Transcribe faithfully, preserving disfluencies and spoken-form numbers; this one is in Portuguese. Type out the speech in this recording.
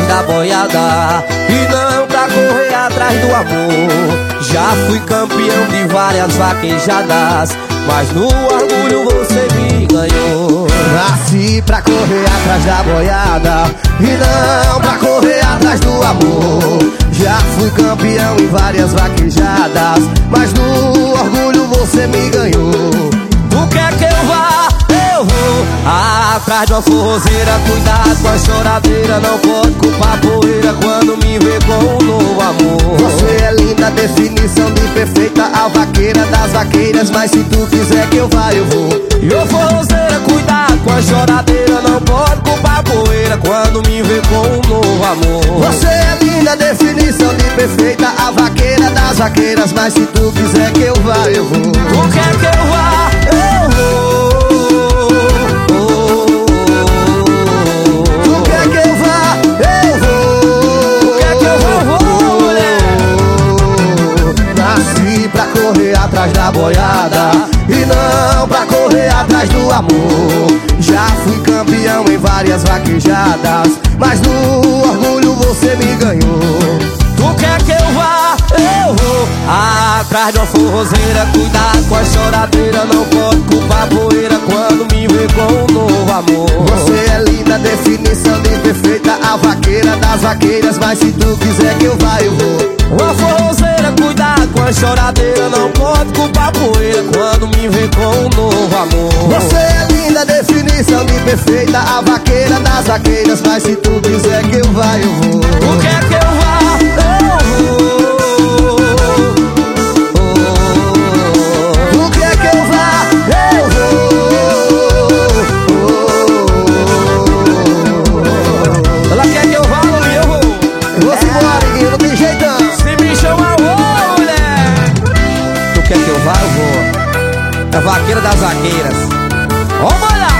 da boiada e não pra correr atrás do amor. Já fui campeão de várias vaquejadas, mas no orgulho você me ganhou. Nasci pra correr atrás da boiada e não pra correr atrás do amor. Já fui campeão em várias vaquejadas, mas no orgulho você me ganhou. Tu quer que eu vá? Eu vou atrás de uma forrozeira. Cuidado com a choradeira, não pode culpar poeira quando me vê com um novo amor. Você é linda, definição de perfeita, a vaqueira das vaqueiras, mas se tu quiser que eu vá, eu vou. E ô forrozeira, cuidado com a choradeira, não pode culpar poeira quando me vê com um novo amor. Você é linda, definição de perfeita, a vaqueira das vaqueiras, mas se tu quiser que eu vá, eu vou. Tu quer que eu vá? Eu vou. Atrás da boiada e não pra correr atrás do amor. Já fui campeão em várias vaquejadas, mas no orgulho você me ganhou. Tu quer que eu vá? Eu vou atrás de uma forrozeira. Cuidado com a choradeira, não pode culpar poeira quando me vê com um novo amor. Você é linda, definição de perfeita, a vaqueira das vaqueiras, mas se tu quiser que eu vá, eu vou. Uma forrozeira, cuidado com a choradeira, não pode culpar poeira quando me vê com um novo amor. Você é linda, definição de perfeita, a vaqueira das vaqueiras, mas se tu quiser que eu vá, eu vou. Tu quer que eu vá? Eu vou. Tu quer que eu vá? Eu vou. Ela quer que eu vá, Luli, eu vou. Eu vou embora, Guinho, não tem jeitão. Quer que eu vá? Eu vou. É a vaqueira das vaqueiras. Vamos lá!